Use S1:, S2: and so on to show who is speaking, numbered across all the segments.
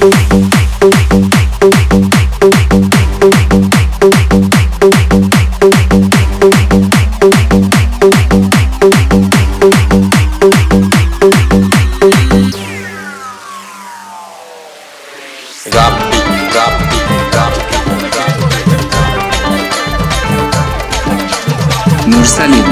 S1: Nursalim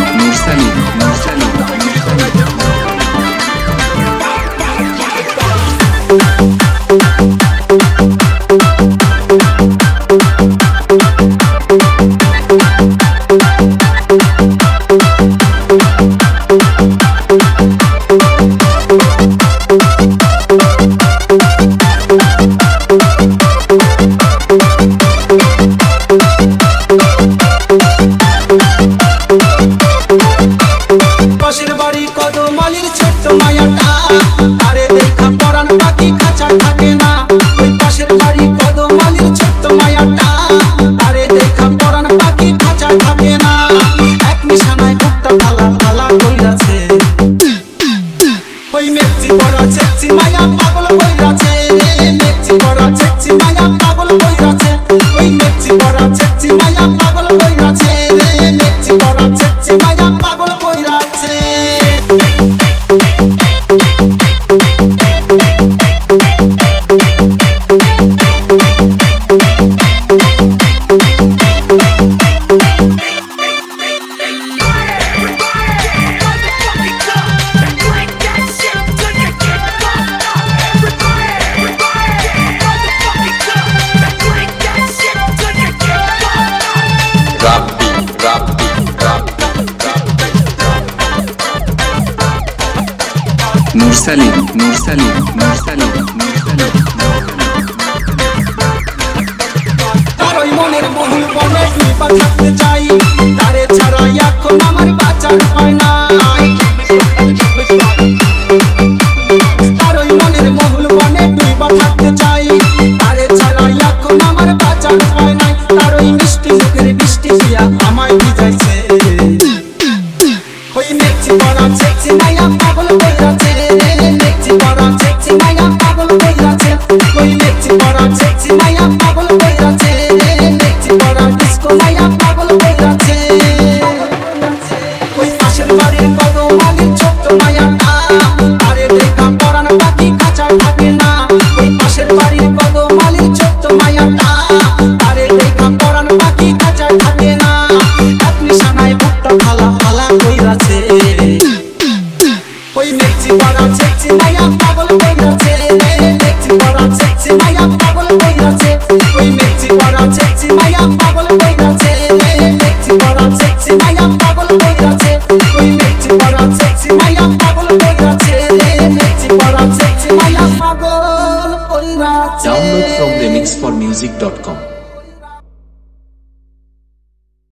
S2: পাশের বাড়ি কদমালির ছোট্ট মায়াটা আরে দেখা পরাণ পাখি খাঁচা থাকে না। ওই পাশের বাড়ি কদমালির ছোট্ট মায়াটা আরে দেখা পরাণ পাখি খাঁচা থাকে না। এক নিশানায় বুকটা ফালা ফালা কইরাছে, ওই মেচি পড়া চেচি মায়া পাগল কইরাছে। মেচি পড়া চেচি মায়া পাগল কইরাছে, ওই মেচি পড়া চেচি মায়া পাগল কইরাছে। মেচি পড়া চেচি মায়া পাগল কইরাছে।
S1: Nursalim
S2: তারই মনের বহুল বনে দুই পা থাকতে চাই, তারে ছাড়া এখন আমার বাঁচার হয় না। তারই মনের বহুল বনে দুই পা থাকতে চাই, তারে ছাড়া এখন আমার বাঁচার হয় নাই। তারই মিষ্টি মুখের বৃষ্টি দিয়া আমায় ভিজাইছে, ওই মেচি পড়া চেচি মায়া পাগল কইরাছে। মেচি পড়া চেচি মায়া পাগল কইরাছে, ওই মেচি পড়া চেচি মায়া পাগল কইরাছে। মেচি পড়া ডিস্কো মায়া পাগল কইরাছে। ওই পাশের বাড়ির কদমালির ছোট্ট মায়াটা আরে দেখা পরাণ পাখি খাঁচা থাকে না। ওই পাশের বাড়ির কদমালির ছোট্ট মায়াটা আরে দেখা পরাণ পাখি খাঁচা থাকে না। এক নিশানায় বুকটা ফালা ফালা কইরাছে, ওই মেচি পড়া চেচি মায়া পাগল কইরাছে। মেচি পড়া চেচি মায়া পাগল কইরাছে, ওই মেচি পড়া চেচি মায়া পাগল কইরাছে। মেচি পড়া চেচি মায়া পাগল কইরাছে, ওই মেচি পড়া চেচি মায়া পাগল কইরাছে। মেচি পড়া চেচি মায়া পাগল কইরাছে।
S1: Download from remixformusic.com